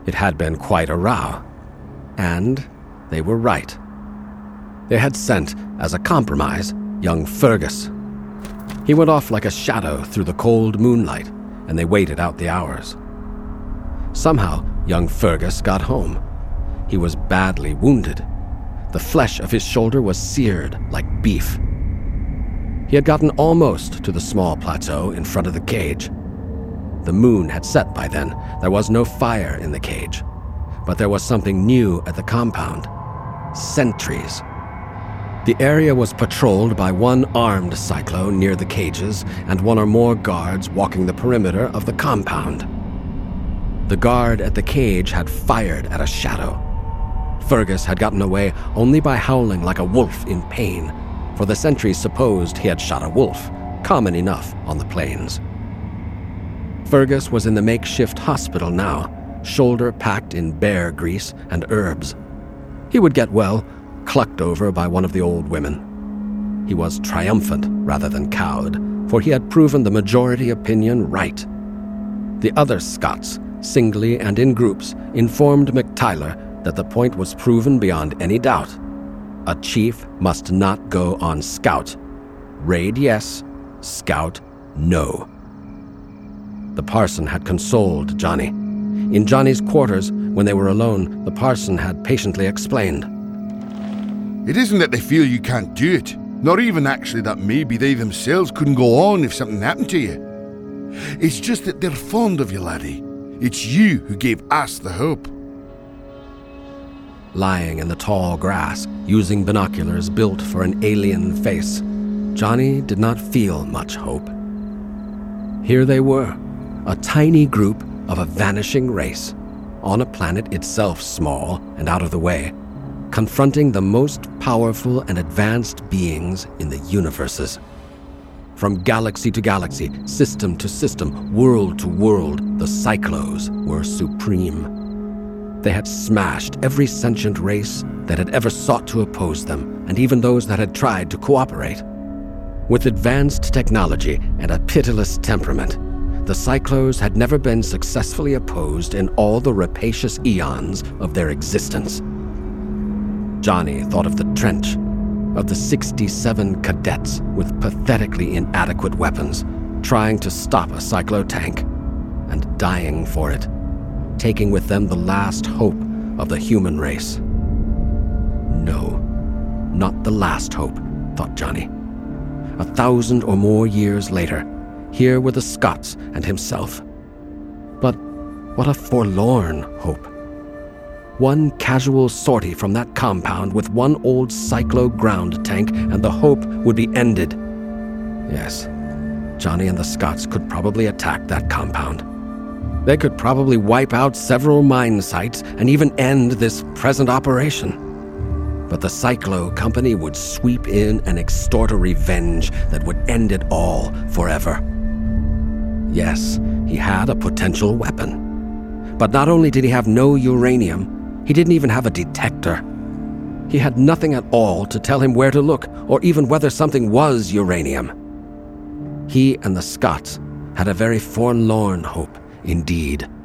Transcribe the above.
It had been quite a row. And they were right. They had sent, as a compromise, young Fergus. He went off like a shadow through the cold moonlight, and they waited out the hours. Somehow, young Fergus got home. He was badly wounded. The flesh of his shoulder was seared like beef. He had gotten almost to the small plateau in front of the cage. The moon had set by then. There was no fire in the cage. But there was something new at the compound. Sentries. The area was patrolled by one armed cyclo near the cages and one or more guards walking the perimeter of the compound. The guard at the cage had fired at a shadow. Fergus had gotten away only by howling like a wolf in pain, for the sentries supposed he had shot a wolf, common enough on the plains. Fergus was in the makeshift hospital now, shoulder packed in bear grease and herbs. He would get well, clucked over by one of the old women. He was triumphant rather than cowed, for he had proven the majority opinion right. The other Scots, singly and in groups, informed McTyler that the point was proven beyond any doubt. A chief must not go on scout. Raid, yes. Scout, no. The parson had consoled Johnny. In Johnny's quarters, when they were alone, the parson had patiently explained. It isn't that they feel you can't do it, nor even actually that maybe they themselves couldn't go on if something happened to you. It's just that they're fond of you, laddie. It's you who gave us the hope. Lying in the tall grass, using binoculars built for an alien face, Johnny did not feel much hope. Here they were, a tiny group of a vanishing race, on a planet itself small and out of the way, confronting the most powerful and advanced beings in the universes. From galaxy to galaxy, system to system, world to world, the Cyclos were supreme. They had smashed every sentient race that had ever sought to oppose them, and even those that had tried to cooperate. With advanced technology and a pitiless temperament, the Cyclos had never been successfully opposed in all the rapacious eons of their existence. Johnny thought of the trench, of the 67 cadets with pathetically inadequate weapons, trying to stop a Cyclo tank, and dying for it, taking with them the last hope of the human race. No, not the last hope, thought Johnny. 1,000 or more years later, here were the Scots and himself. But what a forlorn hope. One casual sortie from that compound with one old Cyclo ground tank and the hope would be ended. Yes, Johnny and the Scots could probably attack that compound. They could probably wipe out several mine sites and even end this present operation. But the Cyclo Company would sweep in and extort a revenge that would end it all forever. Yes, he had a potential weapon. But not only did he have no uranium, he didn't even have a detector. He had nothing at all to tell him where to look, or even whether something was uranium. He and the Scots had a very forlorn hope indeed.